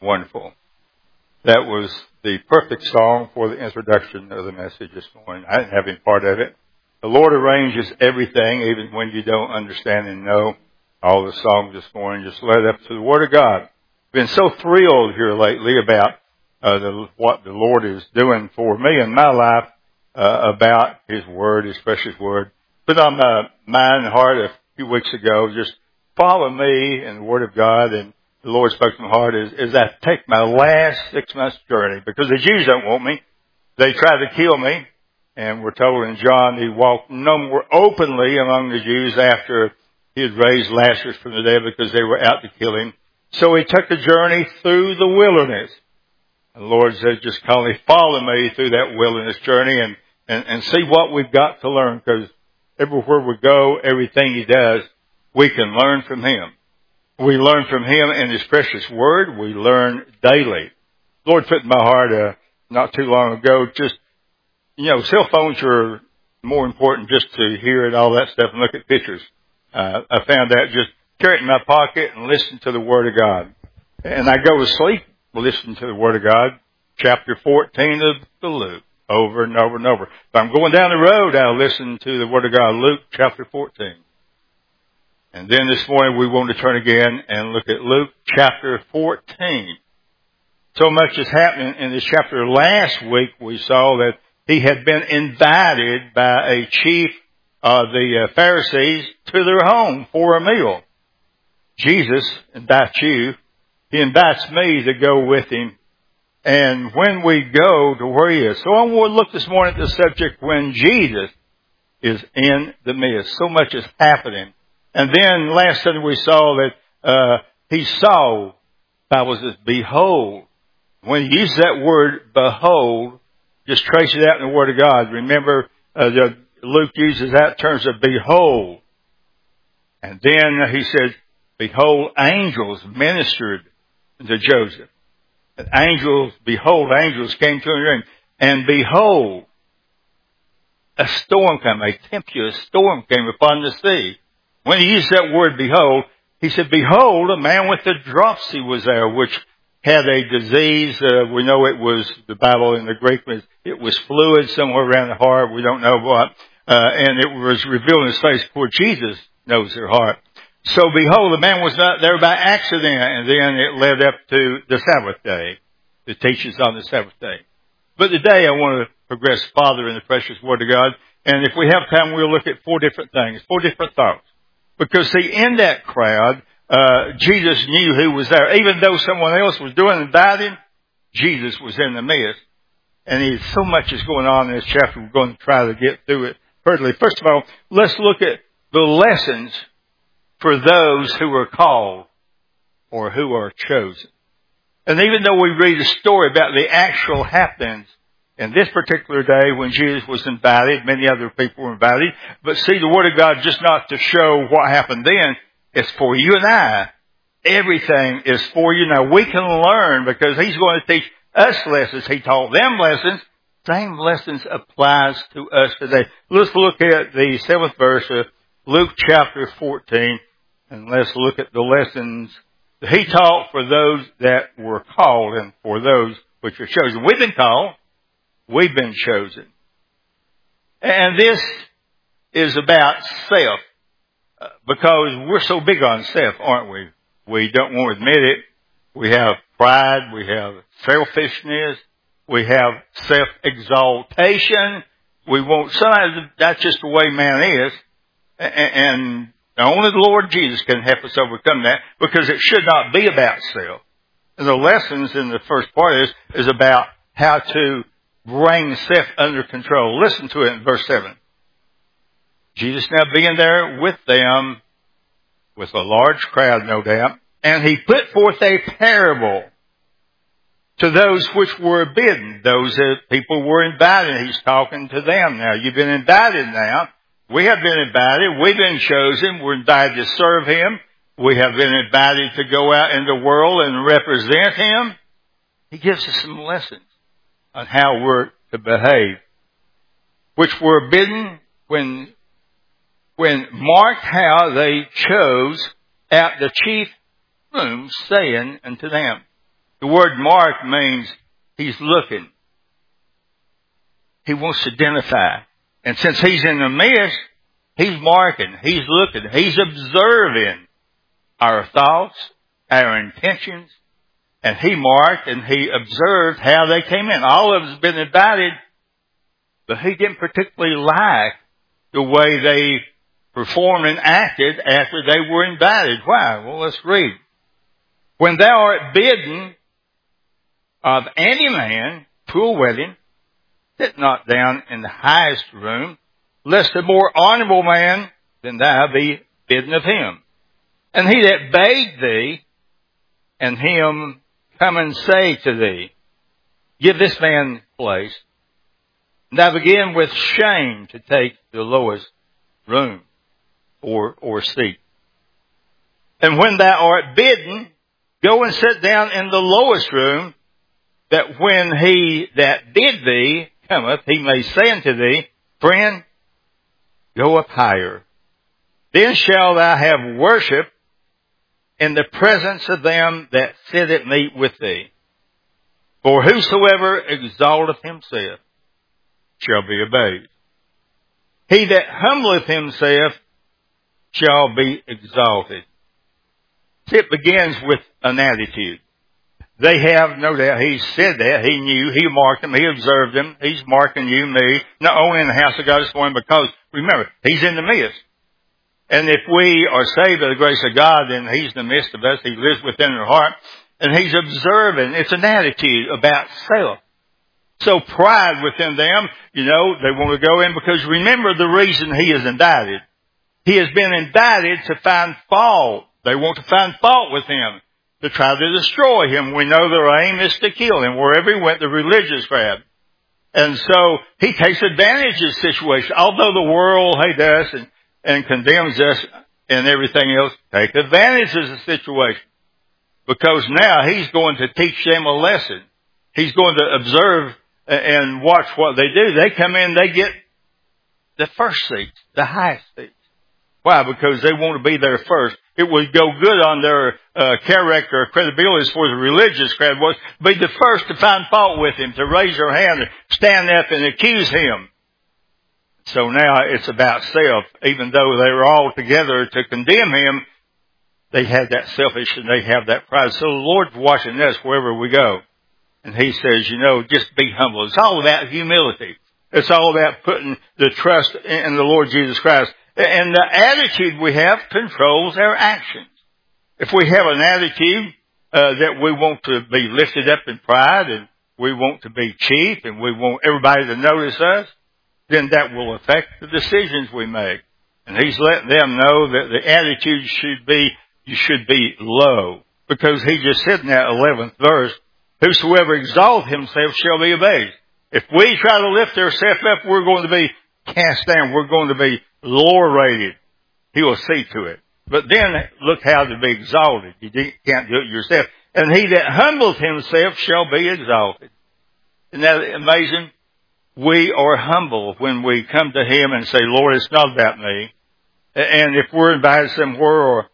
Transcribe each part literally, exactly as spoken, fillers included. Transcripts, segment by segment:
wonderful. That was the perfect song for the introduction of the message this morning. I didn't have any part of it. The Lord arranges everything, even when you don't understand and know. All the songs this morning just led up to the Word of God. Been so thrilled here lately about uh, the, what the Lord is doing for me in my life uh, about His Word, His precious Word. Put on my mind and heart a few weeks ago, just follow me in the Word of God, and the Lord spoke to my heart is, is I take my last six months journey, because the Jews don't want me. They tried to kill me, and we're told in John He walked no more openly among the Jews after He had raised Lazarus from the dead, because they were out to kill Him. So He took a journey through the wilderness. And the Lord said, just kindly follow me through that wilderness journey and, and, and see what we've got to learn, because everywhere we go, everything He does, we can learn from Him. We learn from Him in His precious Word. We learn daily. The Lord put in my heart uh, not too long ago, just, you know, cell phones are more important just to hear it, all that stuff, and look at pictures. Uh, I found that just carry it in my pocket and listen to the Word of God. And I go to sleep listening to the Word of God, chapter fourteen of the Luke, over and over and over. If I'm going down the road, I'll listen to the Word of God, Luke chapter fourteen. And then this morning we want to turn again and look at Luke chapter fourteen. So much is happening in this chapter. Last week we saw that he had been invited by a chief of the Pharisees to their home for a meal. Jesus invites you. He invites me to go with Him. And when we go to where He is. So I want to look this morning at the subject when Jesus is in the midst. So much is happening. And then last Sunday we saw that uh He saw, the Bible says, behold. When He uses that word, behold, just trace it out in the Word of God. Remember, uh, the, Luke uses that in terms of behold. And then he says, behold, angels ministered to Joseph. And angels, behold, angels came to him. And behold, a storm came, a tempestuous storm came upon the sea. When he used that word, behold, he said, behold, a man with a dropsy was there, which had a disease. Uh, we know it was, the Bible in the Greek, it was fluid somewhere around the heart. We don't know what. Uh, and it was revealed in His face. Poor Jesus knows their heart. So behold, the man was not there by accident. And then it led up to the Sabbath day. The teachings on the Sabbath day. But today I want to progress farther in the precious Word of God. And if we have time, we'll look at four different things, four different thoughts. Because see, in that crowd, uh, Jesus knew who was there. Even though someone else was doing and inviting, Jesus was in the midst. And he, so much is going on in this chapter. We're going to try to get through it hurriedly. First of all, let's look at the lessons for those who are called or who are chosen. And even though we read a story about the actual happenings in this particular day when Jesus was invited, many other people were invited. But see, the Word of God, just not to show what happened then, it's for you and I. Everything is for you. Now, we can learn because He's going to teach us lessons. He taught them lessons. Same lessons applies to us today. Let's look at the seventh verse of Luke chapter fourteen, and let's look at the lessons that He taught for those that were called and for those which are chosen. We've been called. We've been chosen. And this is about self, because we're so big on self, aren't we? We don't want to admit it. We have pride. We have selfishness. We have self-exaltation. We want, sometimes that's just the way man is. And only the Lord Jesus can help us overcome that, because it should not be about self. And the lessons in the first part is, is about how to bring self under control. Listen to it in verse seven. Jesus now being there with them, with a large crowd, no doubt, and He put forth a parable to those which were bidden. Those that people were invited. He's talking to them now. You've been invited now. We have been invited. We've been chosen. We're invited to serve Him. We have been invited to go out in the world and represent Him. He gives us some lessons on how we're to behave, which were bidden when, when marked how they chose out the chief rooms, saying unto them. The word mark means he's looking. He wants to identify. And since he's in the midst, he's marking, he's looking, he's observing our thoughts, our intentions, and he marked and he observed how they came in. All of us have been invited, but he didn't particularly like the way they performed and acted after they were invited. Why? Well, let's read. When thou art bidden of any man to a wedding, sit not down in the highest room, lest a more honorable man than thou be bidden of him. And he that bade thee, and him come and say to thee, give this man place. And thou begin with shame to take the lowest room or, or seat. And when thou art bidden, go and sit down in the lowest room, that when he that bid thee cometh, he may say unto thee, friend, go up higher. Then shall thou have worship in the presence of them that sit at meat with thee. For whosoever exalteth himself shall be abased. He that humbleth himself shall be exalted. See, it begins with an attitude. They have, no doubt, he said that, he knew, he marked them, he observed them, he's marking you, me, not only in the house of God this morning, because, remember, he's in the midst. And if we are saved by the grace of God, then he's in the midst of us, he lives within our heart, and he's observing. It's an attitude about self. So pride within them, you know, they want to go in because remember the reason he is indicted. He has been indicted to find fault. They want to find fault with him, to try to destroy him. We know their aim is to kill him. Wherever he went, the religious crowd. And so he takes advantage of the situation. Although the world hates us and, and condemns us and everything else, take advantage of the situation. Because now he's going to teach them a lesson. He's going to observe and watch what they do. They come in, they get the first seats, the highest seats. Why? Because they want to be there first. It would go good on their uh, character or credibility for the religious crowd was be the first to find fault with him, to raise their hand, and stand up and accuse him. So now it's about self. Even though they were all together to condemn him, they had that selfish and they have that pride. So the Lord's watching us wherever we go. And he says, you know, just be humble. It's all about humility. It's all about putting the trust in the Lord Jesus Christ. And the attitude we have controls our actions. If we have an attitude uh, that we want to be lifted up in pride and we want to be cheap and we want everybody to notice us, then that will affect the decisions we make. And he's letting them know that the attitude should be, you should be low. Because he just said in that eleventh verse, whosoever exalts himself shall be abased. If we try to lift ourselves up, we're going to be cast down. We're going to be lower rated. He will see to it. But then look how to be exalted. You can't do it yourself. And he that humbles himself shall be exalted. Isn't that amazing? We are humble when we come to him and say, Lord, it's not about me. And if we're invited somewhere or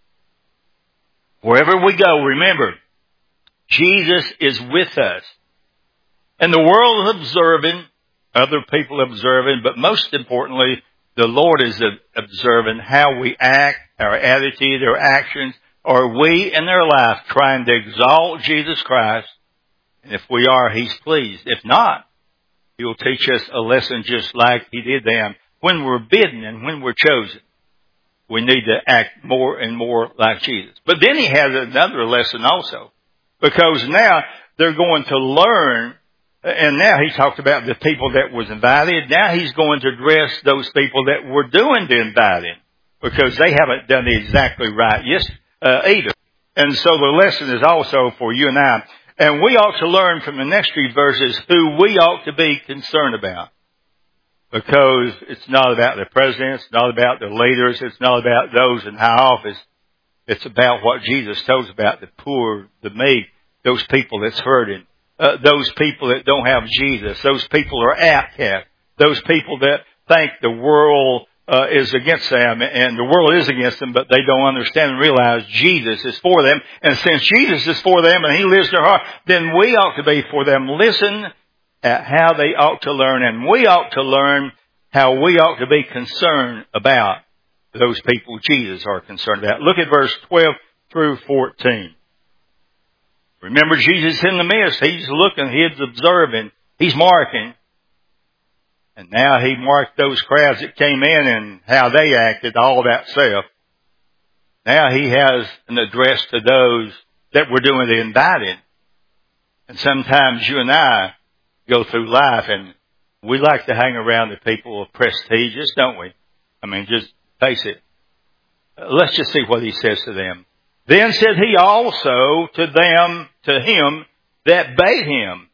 wherever we go, remember, Jesus is with us. And the world is observing, other people observing, but most importantly, the Lord is observing how we act, our attitude, our actions. Are we in their life trying to exalt Jesus Christ? And if we are, he's pleased. If not, he will teach us a lesson just like he did them. When we're bidden and when we're chosen, we need to act more and more like Jesus. But then he has another lesson also. Because now they're going to learn, and now he talked about the people that was invited. Now he's going to address those people that were doing the inviting, because they haven't done it exactly right yes, uh, either. And so the lesson is also for you and I. And we ought to learn from the next few verses who we ought to be concerned about. Because it's not about the presidents, it's not about the leaders, it's not about those in high office. It's about what Jesus told us about, the poor, the meek, those people that's hurting, uh, those people that don't have Jesus, those people are outcasts, those people that think the world uh, is against them, and the world is against them, but they don't understand and realize Jesus is for them. And since Jesus is for them and He lives in their heart, then we ought to be for them. Listen at how they ought to learn, and we ought to learn how we ought to be concerned about those people Jesus are concerned about. Look at verse twelve through fourteen. Remember, Jesus in the midst. He's looking, He's observing, He's marking. And now He marked those crowds that came in and how they acted, all that self. Now He has an address to those that were doing the inviting. And sometimes you and I go through life and we like to hang around the people of prestigious, don't we? I mean, just face it. Let's just see what He says to them. Then said He also to them, to him that bade Him,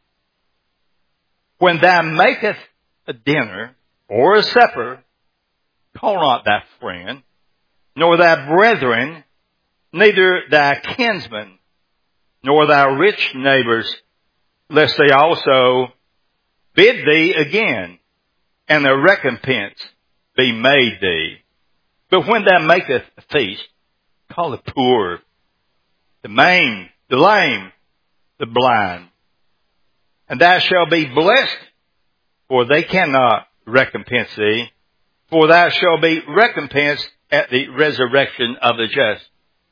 when thou makest a dinner or a supper, call not thy friend, nor thy brethren, neither thy kinsmen, nor thy rich neighbors, lest they also bid thee again, and the recompense be made thee. But when thou makest a feast, call the poor, the maimed, the lame, the blind. And thou shalt be blessed, for they cannot recompense thee, for thou shalt be recompensed at the resurrection of the just.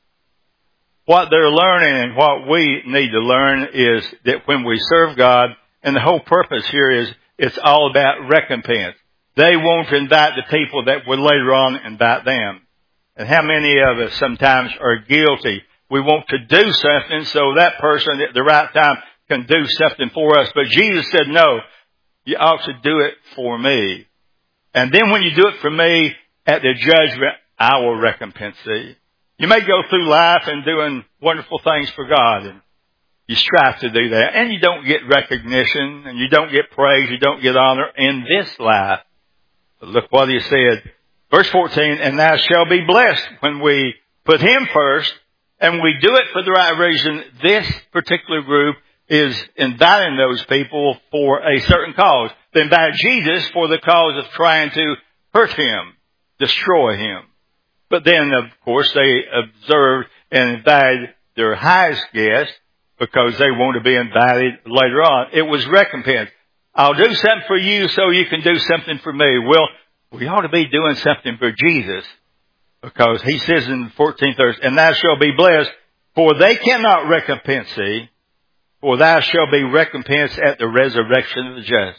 What they're learning and what we need to learn is that when we serve God, and the whole purpose here is it's all about recompense. They won't invite the people that will later on invite them. And how many of us sometimes are guilty? We want to do something so that person at the right time can do something for us. But Jesus said, no, you ought to do it for me. And then when you do it for me, at the judgment, I will recompense thee. You may go through life and doing wonderful things for God, and you strive to do that, and you don't get recognition, and you don't get praise, you don't get honor in this life. But look what He said. Verse fourteen, and thou shalt be blessed when we put Him first, and we do it for the right reason. This particular group is inviting those people for a certain cause. They invite Jesus for the cause of trying to hurt Him, destroy Him. But then, of course, they observed and invited their highest guest because they want to be invited later on. It was recompense. I'll do something for you so you can do something for me. Well, we ought to be doing something for Jesus, because He says in the fourteenth verse, and thou shalt be blessed, for they cannot recompense thee, for thou shalt be recompensed at the resurrection of the just.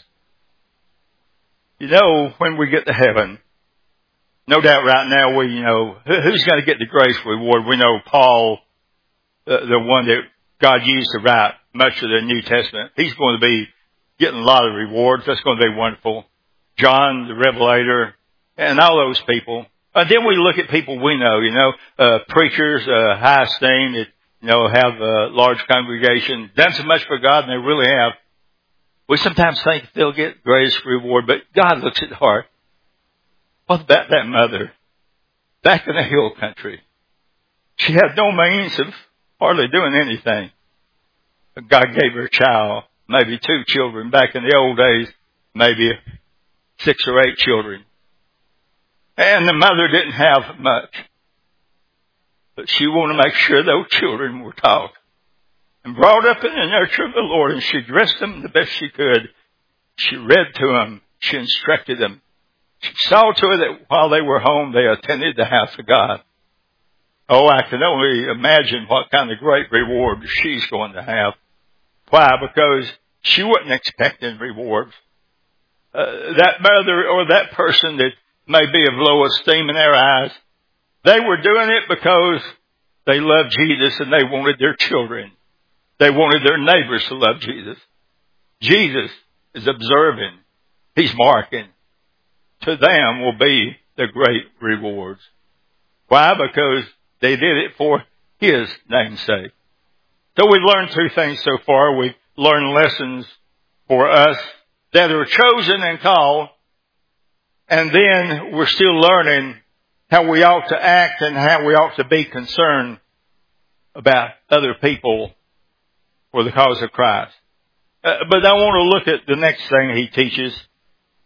You know, when we get to heaven, no doubt right now we, you know, who's going to get the grace reward? We know Paul, the, the one that God used to write much of the New Testament. He's going to be getting a lot of rewards. That's going to be wonderful. John, the Revelator, and all those people. And then we look at people we know, you know, uh, preachers, uh, high esteem, that, you know, have a large congregation, done so much for God, and they really have. We sometimes think they'll get greatest reward, but God looks at the heart. What about that mother back in the hill country? She had no means of hardly doing anything. But God gave her a child, maybe two children. Back in the old days, maybe six or eight children. And the mother didn't have much. But she wanted to make sure those children were taught and brought up in the nurture of the Lord. And she dressed them the best she could. She read to them. She instructed them. She saw to it that while they were home, they attended the house of God. Oh, I can only imagine what kind of great reward she's going to have. Why? Because she wasn't expecting rewards. Uh, that mother or that person that may be of low esteem in their eyes, they were doing it because they loved Jesus and they wanted their children. They wanted their neighbors to love Jesus. Jesus is observing. He's marking. To them will be the great rewards. Why? Because they did it for His name's sake. So we've learned two things so far. We've learned lessons for us that are chosen and called. And then we're still learning how we ought to act and how we ought to be concerned about other people for the cause of Christ. Uh, but I want to look at the next thing He teaches.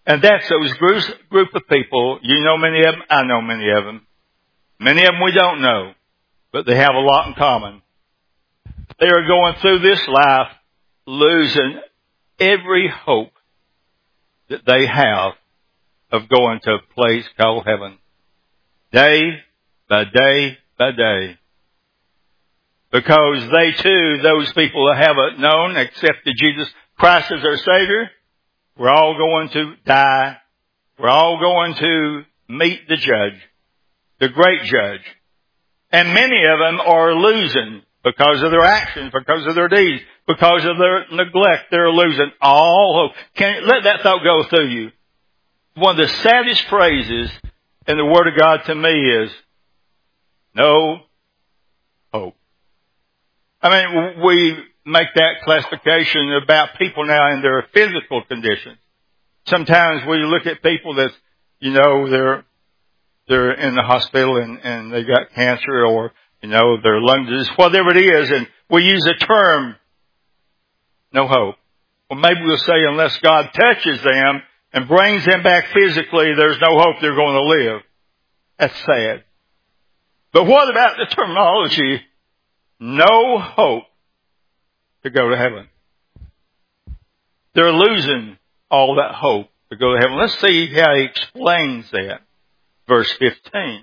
And that's those group, group of people. You know many of them. I know many of them. Many of them we don't know, but they have a lot in common. They are going through this life losing every hope that they have of going to a place called heaven. Day by day by day. Because they too, those people that haven't known, accepted Jesus Christ as their Savior, we're all going to die. We're all going to meet the judge, the great judge. And many of them are losing because of their actions, because of their deeds, because of their neglect. They're losing all hope. Can you let that thought go through you? One of the saddest phrases in the Word of God to me is, no hope. I mean, we make that classification about people now in their physical condition. Sometimes we look at people that, you know, they're, they're in the hospital and, and they got cancer, or, you know, their lung disease, whatever it is, and we use a term, no hope. Well, maybe we'll say unless God touches them and brings them back physically, there's no hope they're going to live. That's sad. But what about the terminology, no hope to go to heaven? They're losing all that hope to go to heaven. Let's see how he explains that. Verse fifteen.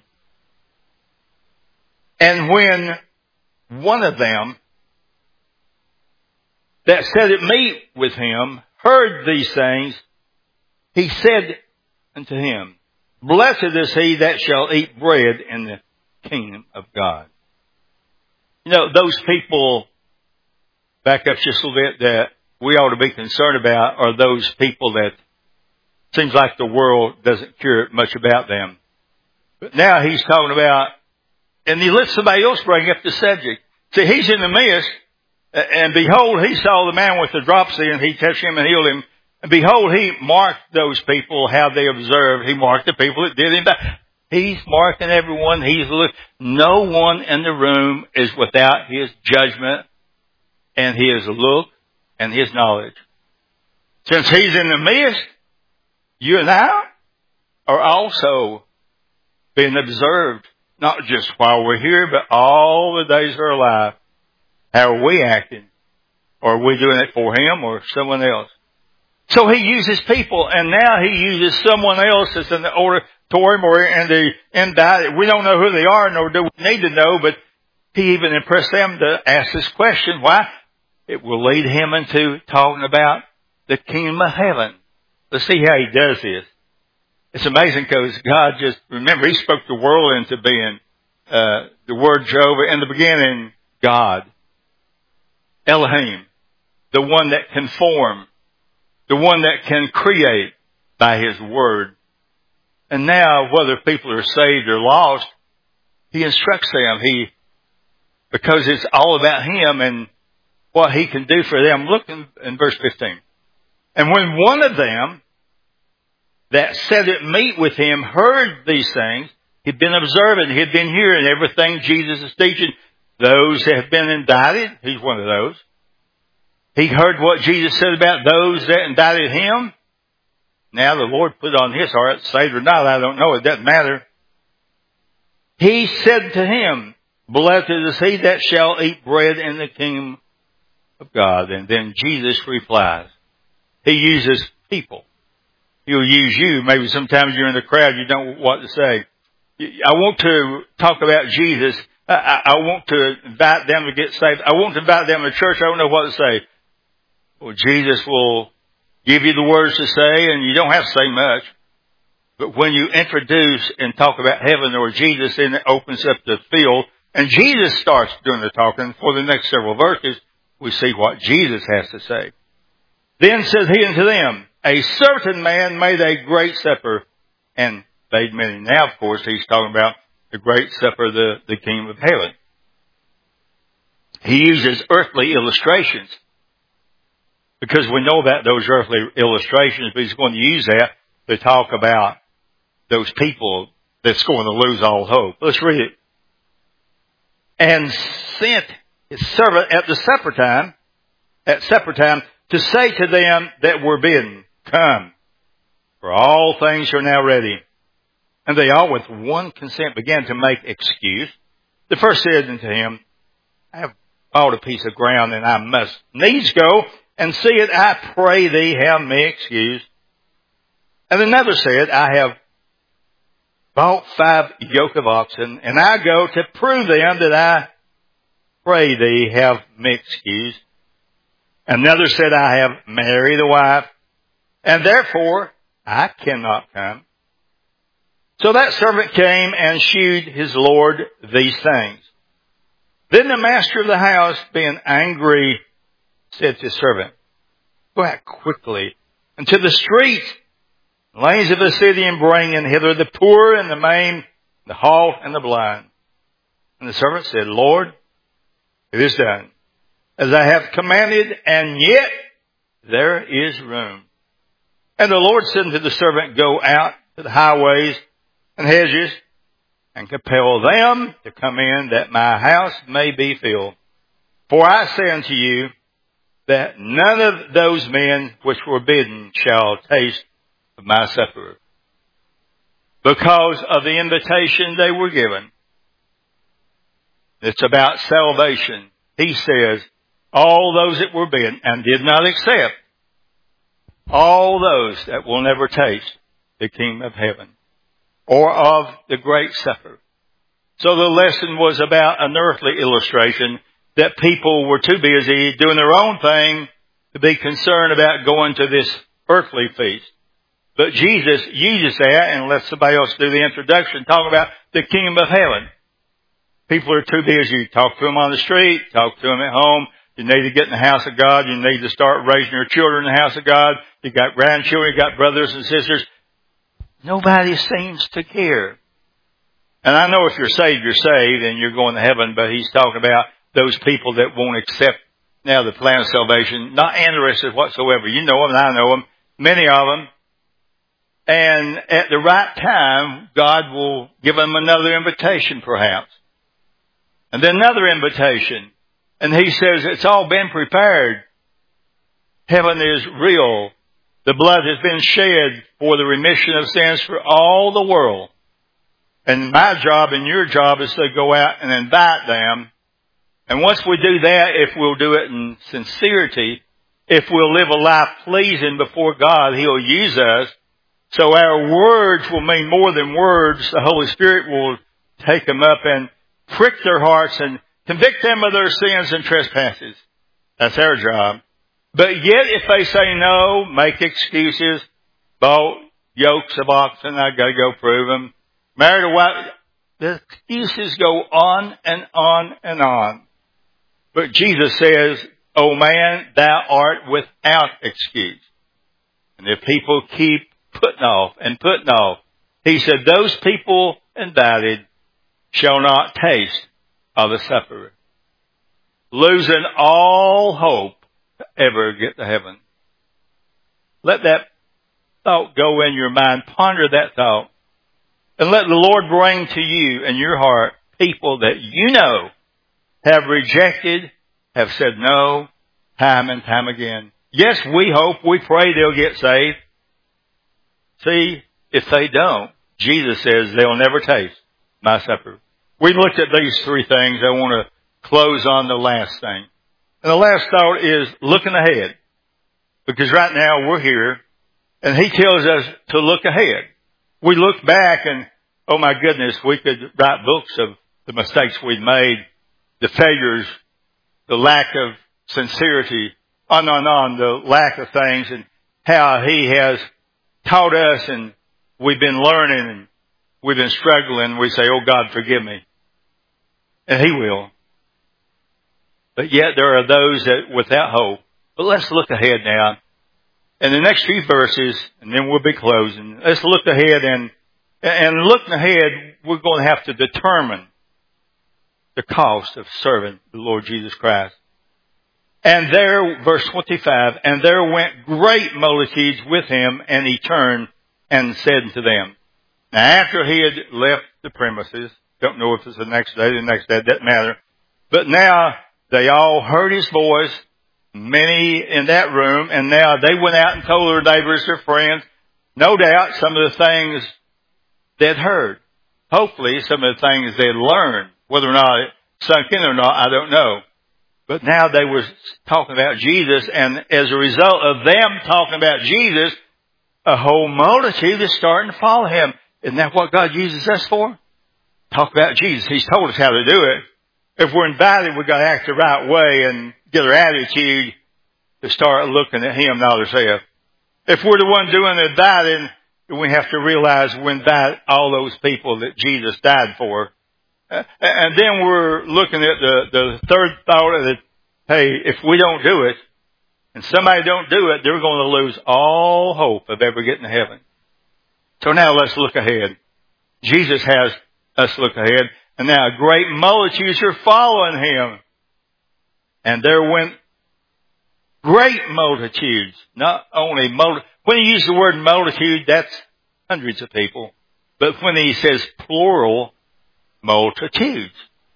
And when one of them that sat at meat with him heard these things, he said unto him, Blessed is he that shall eat bread in the kingdom of God. You know, those people, back up just a little bit, that we ought to be concerned about are those people that seems like the world doesn't care much about them. But now he's talking about, and he lets somebody else bring up the subject. See, he's in the midst, and behold, he saw the man with the dropsy, and he touched him and healed him. And behold, he marked those people, how they observed. He marked the people that did him back. He's marking everyone. He's look. No one in the room is without his judgment and his look and his knowledge. Since he's in the midst, you and I are also being observed, not just while we're here, but all the days of our life. How are we acting? Or are we doing it for him or someone else? So he uses people, and now he uses someone else that's in the auditorium or in the indicted. We don't know who they are, nor do we need to know, but he even impressed them to ask this question. Why? It will lead him into talking about the kingdom of heaven. Let's see how he does this. It's amazing because God just, remember, he spoke the world into being, uh, the word Jehovah in the beginning, God. Elohim. The one that can form. The one that can create by his word. And now, whether people are saved or lost, he instructs them. He, because it's all about him and what he can do for them. Look in, in verse fifteen. And when one of them that sat at meat with him heard these things, he'd been observing, he'd been hearing everything Jesus is teaching. Those that have been indicted, he's one of those. He heard what Jesus said about those that indicted him. Now the Lord put on his heart, saved or not, I don't know, it doesn't matter. He said to him, Blessed is he that shall eat bread in the kingdom of God. And then Jesus replies. He uses people. He'll use you. Maybe sometimes you're in the crowd, you don't know what to say. I want to talk about Jesus. I, I want to invite them to get saved. I want to invite them to church. I don't know what to say. Well, Jesus will give you the words to say, and you don't have to say much. But when you introduce and talk about heaven or Jesus, then it opens up the field, and Jesus starts doing the talking. For the next several verses, we see what Jesus has to say. Then said he unto them, A certain man made a great supper, and bade many. Now, of course, he's talking about the great supper, the, the kingdom of heaven. He uses earthly illustrations. Because we know about those earthly illustrations, but he's going to use that to talk about those people that's going to lose all hope. Let's read it. And sent his servant at the supper time, at supper time, to say to them that were bidden, Come, for all things are now ready. And they all with one consent began to make excuse. The first said unto him, I have bought a piece of ground, and I must needs go and see it. I pray thee, have me excused. And another said, I have bought five yoke of oxen, and I go to prove them that I pray thee, have me excused. Another said, I have married a wife, and therefore I cannot come. So that servant came and shewed his Lord these things. Then the master of the house, being angry, said to his servant, go out quickly into the streets, lanes of the city, and bring in hither the poor and the maimed, the halt and the blind. And the servant said, Lord, it is done, as I have commanded, and yet there is room. And the Lord said unto the servant, go out to the highways and hedges, and compel them to come in, that my house may be filled. For I say unto you, that none of those men which were bidden shall taste of my supper, because of the invitation they were given. It's about salvation. He says, all those that were bidden and did not accept, all those that will never taste the kingdom of heaven or of the great supper. So the lesson was about an earthly illustration that people were too busy doing their own thing to be concerned about going to this earthly feast. But Jesus uses that, and let somebody else do the introduction, talk about the kingdom of heaven. People are too busy. Talk to them on the street, talk to them at home. You need to get in the house of God. You need to start raising your children in the house of God. You got grandchildren, you got brothers and sisters. Nobody seems to care. And I know if you're saved, you're saved and you're going to heaven, but he's talking about those people that won't accept now the plan of salvation, not interested whatsoever. You know them, and I know them, many of them. And at the right time, God will give them another invitation perhaps. And then another invitation. And he says it's all been prepared. Heaven is real. The blood has been shed for the remission of sins for all the world. And my job and your job is to go out and invite them. And once we do that, if we'll do it in sincerity, if we'll live a life pleasing before God, he'll use us. So our words will mean more than words. The Holy Spirit will take them up and prick their hearts and convict them of their sins and trespasses. That's our job. But yet if they say no, make excuses, bought yokes of oxen, I gotta go prove them, married a wife, the excuses go on and on and on. But Jesus says, O man, thou art without excuse. And if people keep putting off and putting off, he said, those people invited shall not taste of the supper, losing all hope to ever get to heaven. Let that thought go in your mind. Ponder that thought. And let the Lord bring to you in your heart people that you know have rejected, have said no, time and time again. Yes, we hope, we pray they'll get saved. See, if they don't, Jesus says they'll never taste my supper. We looked at these three things. I want to close on the last thing. And the last thought is looking ahead. Because right now we're here, and he tells us to look ahead. We look back and, oh my goodness, we could write books of the mistakes we've made, the failures, the lack of sincerity, on and on, the lack of things, and how he has taught us, and we've been learning, and we've been struggling. We say, oh God, forgive me. And he will. But yet there are those that without hope. But let's look ahead now. In the next few verses, and then we'll be closing, let's look ahead, and and looking ahead, we're going to have to determine the cost of serving the Lord Jesus Christ. And there, verse twenty-five, and there went great multitudes with him, and he turned and said unto them. Now after he had left the premises, don't know if it's the next day, the next day, it doesn't matter. But now they all heard his voice, many in that room, and now they went out and told their neighbors, their friends, No doubt some of the things they'd heard. Hopefully some of the things they'd learned. Whether or not it sunk in or not, I don't know. But now they were talking about Jesus, and as a result of them talking about Jesus, a whole multitude is starting to follow him. Isn't that what God uses us for? Talk about Jesus. He's told us how to do it. If we're invited, we've got to act the right way and get our attitude to start looking at him, not ourselves. If we're the one doing the inviting, we have to realize we invite all those people that Jesus died for. And then we're looking at the, the third thought that, hey, if we don't do it, and somebody don't do it, they're going to lose all hope of ever getting to heaven. So now let's look ahead. Jesus has us look ahead. And now great multitudes are following him. And there went great multitudes. Not only multi- when he uses the word multitude, that's hundreds of people. But when he says plural, multitudes.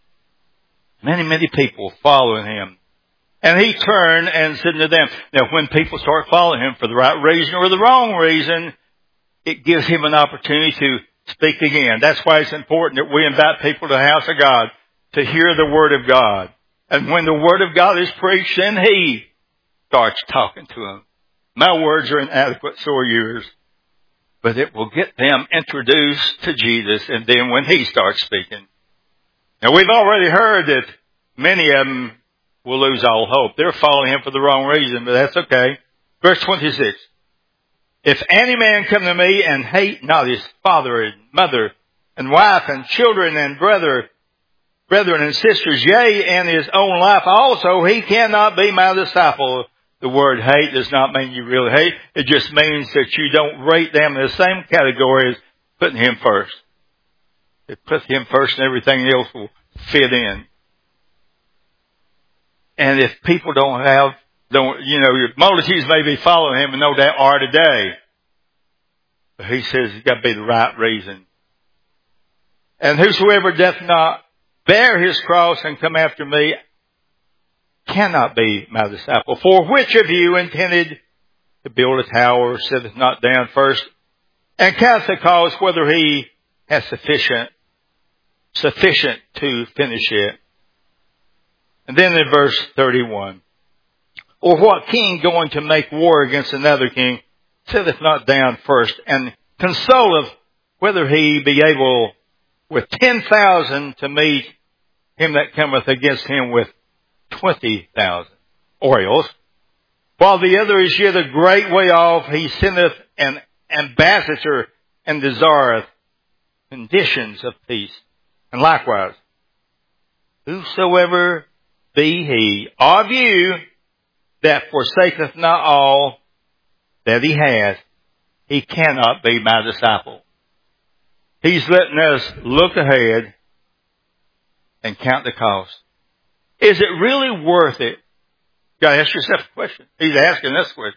Many, many people following him. And he turned and said to them, now when people start following him for the right reason or the wrong reason, it gives him an opportunity to speak again. That's why it's important that we invite people to the house of God to hear the word of God. And when the word of God is preached, then he starts talking to them. My words are inadequate, so are yours. But it will get them introduced to Jesus, and then when he starts speaking. Now we've already heard that many of them will lose all hope. They're following him for the wrong reason, but that's okay. Verse twenty-six. If any man come to me and hate not his father and mother and wife and children and brother, brethren and sisters, yea, and his own life also, he cannot be my disciple. The word hate does not mean you really hate. It just means that you don't rate them in the same category as putting him first. It puts him first and everything else will fit in. And if people don't have, don't, you know, multitudes may be following him, and no doubt are today. But he says it's got to be the right reason. And whosoever doth not bear his cross and come after me cannot be my disciple. For which of you intended to build a tower, sitteth not down first, and count the cost whether he has sufficient, sufficient to finish it? And then in verse thirty-one, or what king going to make war against another king sitteth not down first, and consoleth whether he be able with ten thousand to meet him that cometh against him with twenty thousand oils, while the other is yet a great way off, he sendeth an ambassador and desireth conditions of peace. And likewise, whosoever be he of you that forsaketh not all that he hath, he cannot be my disciple. He's letting us look ahead and count the cost. Is it really worth it? You got to ask yourself a question. He's asking this question.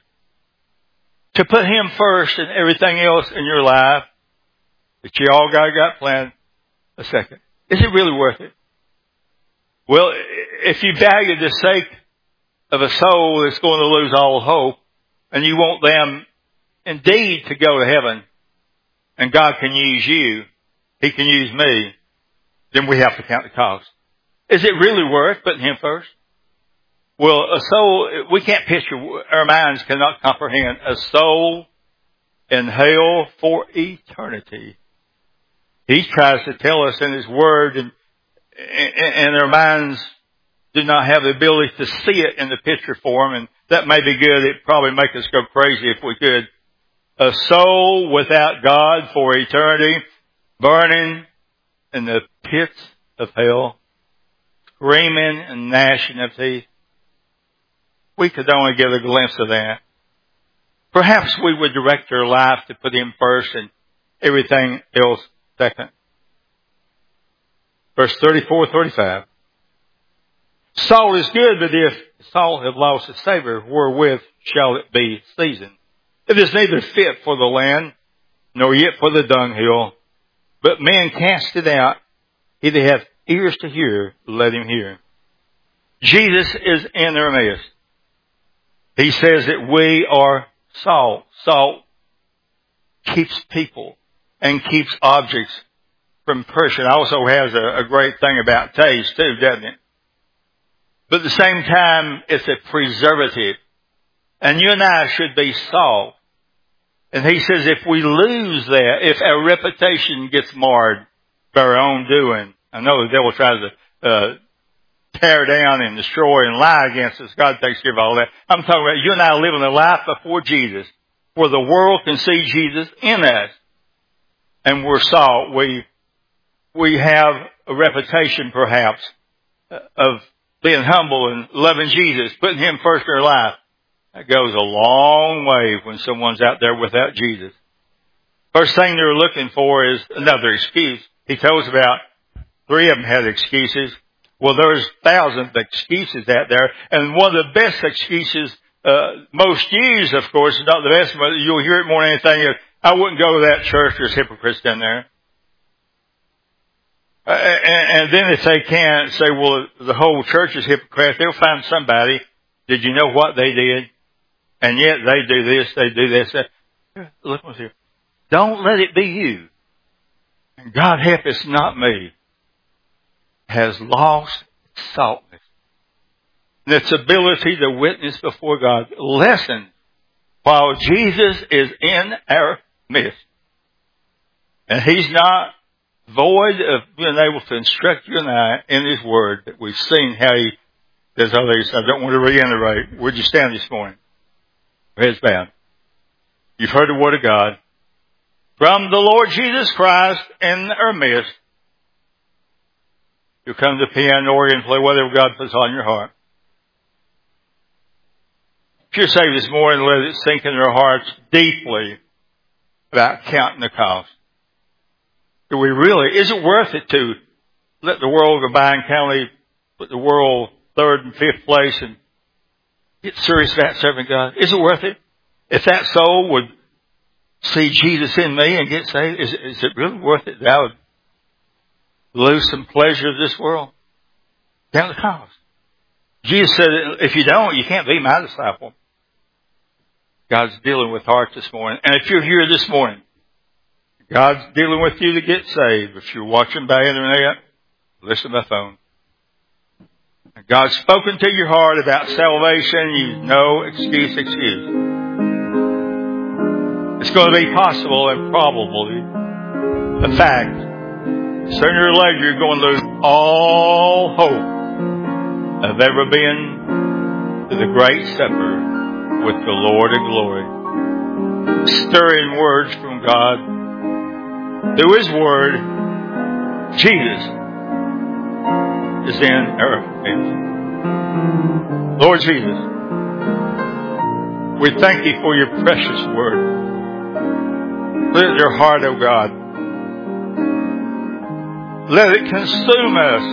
To put him first and everything else in your life that you all got, got planned a second. Is it really worth it? Well, if you value the sake of a soul that's going to lose all hope, and you want them indeed to go to heaven, and God can use you, he can use me, then we have to count the cost. Is it really worth putting him first? Well, a soul, we can't picture, our minds cannot comprehend a soul in hell for eternity. He tries to tell us in his word, and, and our minds do not have the ability to see it in the picture form, and that may be good. It'd probably make us go crazy if we could. A soul without God for eternity, burning in the pits of hell, screaming and gnashing of teeth. We could only get a glimpse of that. Perhaps we would direct our life to put him first and everything else second. Verse thirty-four, thirty-five. Salt is good, but if salt have lost its savor, wherewith shall it be seasoned? It is neither fit for the land, nor yet for the dunghill, but men cast it out. He that hath ears to hear, let him hear. Jesus is in our midst. He says that we are salt. Salt keeps people and keeps objects from perishing. It also has a, a great thing about taste too, doesn't it? But at the same time, it's a preservative. And you and I should be salt. And he says if we lose that, if our reputation gets marred by our own doing, I know the devil tries to uh, tear down and destroy and lie against us. God takes care of all that. I'm talking about you and I living a life before Jesus, where the world can see Jesus in us. And we're salt. We, we have a reputation perhaps of being humble and loving Jesus, putting Him first in our life. That goes a long way when someone's out there without Jesus. First thing they're looking for is another excuse. He tells us about three of them had excuses. Well, there's thousands of excuses out there. And one of the best excuses, uh, most used, of course, is not the best, but you'll hear it more than anything, is, I wouldn't go to that church. There's hypocrites down there. Uh, and, and then if they can't say, well, the whole church is hypocrite, they'll find somebody. Did you know what they did? And yet they do this, they do this. That. Look what's here. Don't let it be you. And God help us, not me. Has lost its saltness. And its ability to witness before God. Lessons while Jesus is in our midst. And He's not void of being able to instruct you and I in His Word, that we've seen how He does all these. I don't want to reiterate. Where'd you stand this morning? Heads bowed. You've heard the Word of God from the Lord Jesus Christ in our midst. You come to piano, organ, play whatever God puts on your heart. If you're saved this morning, let it sink in your hearts deeply about counting the cost. Do we really, is it worth it to let the world go by and kind of put the world third and fifth place and get serious about serving God? Is it worth it? If that soul would see Jesus in me and get saved, is, is it really worth it that I would lose some pleasure of this world? Count the cost. Jesus said, if you don't, you can't be my disciple. God's dealing with hearts this morning. And if you're here this morning, God's dealing with you to get saved. If you're watching by internet, listen by phone. God's spoken to your heart about salvation. You no excuse, excuse. It's going to be possible and probable. In fact, sooner or later you're going to lose all hope of ever being to the great supper with the Lord of glory. Stirring words from God through His Word. Jesus is in our midst. Lord Jesus, we thank You for Your precious Word. Let Your heart, O God, let it consume us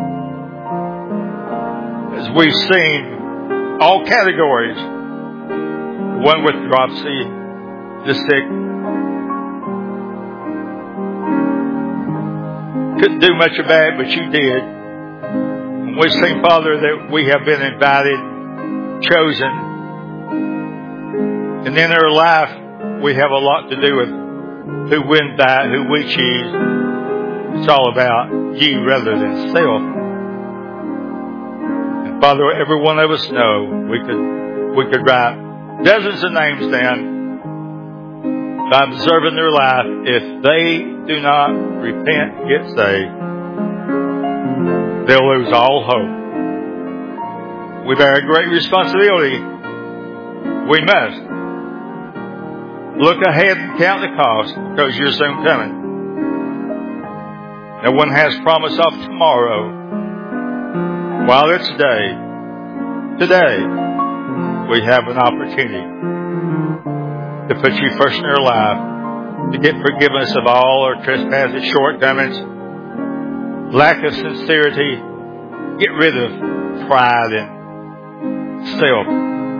as we've seen all categories. The one with dropsy, the sick. Couldn't do much about it, but You did. And we've seen, Father, that we have been invited, chosen. And in our life, we have a lot to do with who we invite, who we choose. It's all about You rather than self. And Father, every one of us know we could, we could write dozens of names down by observing their life. If they do not repent and get saved, they'll lose all hope. We bear a great responsibility. We must look ahead and count the cost, because You're soon coming. No one has promise of tomorrow. While it's day, today, we have an opportunity to put You first in our life, to get forgiveness of all our trespasses, shortcomings, lack of sincerity, get rid of pride and self.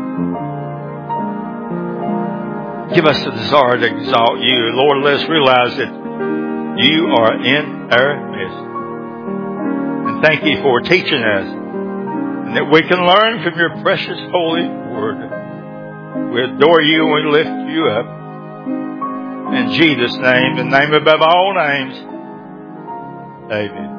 Give us the desire to exalt You. Lord, let us realize that You are in our midst. And thank You for teaching us, and that we can learn from Your precious holy Word. We adore You and we lift You up. In Jesus' name, the name above all names. Amen.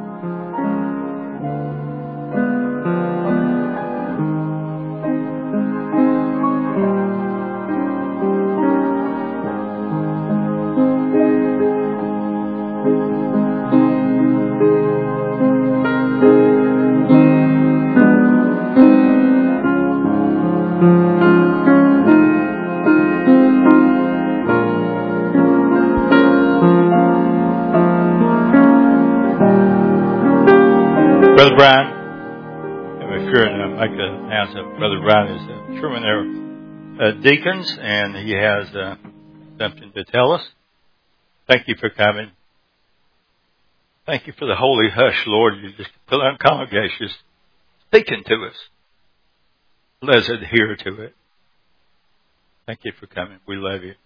Brother Brian, if you're going to make an announcement, Brother Brian is uh, chairman there, uh, deacons, and he has uh, something to tell us. Thank you for coming. Thank you for the holy hush, Lord. You just fill out congregations speaking to us. Let us adhere to it. Thank you for coming. We love you.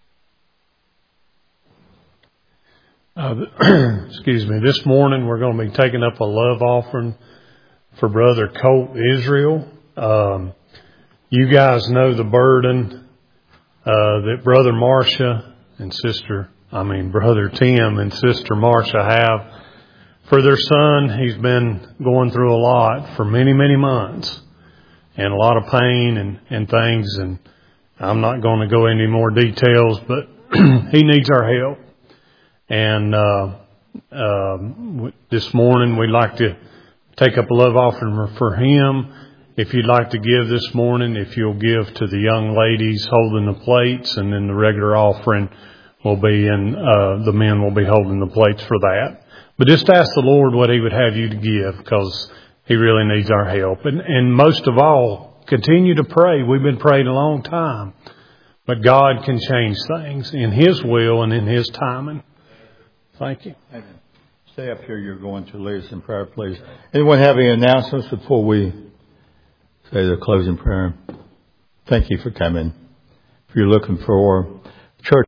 Uh, excuse me. This morning we're going to be taking up a love offering for Brother Colt Israel. Um, you guys know the burden uh, that Brother Marcia and Sister, I mean Brother Tim and Sister Marcia have for their son. He's been going through a lot for many, many months and a lot of pain and, and things. And I'm not going to go into any more details, but he needs our help. And uh, uh, this morning we'd like to take up a love offering for him. If you'd like to give this morning, if you'll give to the young ladies holding the plates, and then the regular offering will be in, uh, the men will be holding the plates for that. But just ask the Lord what he would have you to give, because he really needs our help. And, and most of all, continue to pray. We've been praying a long time, but God can change things in his will and in his timing. Thank you. Amen. Stay up here. You're going to lead us in prayer, please. Anyone have any announcements before we say the closing prayer? Thank you for coming. If you're looking for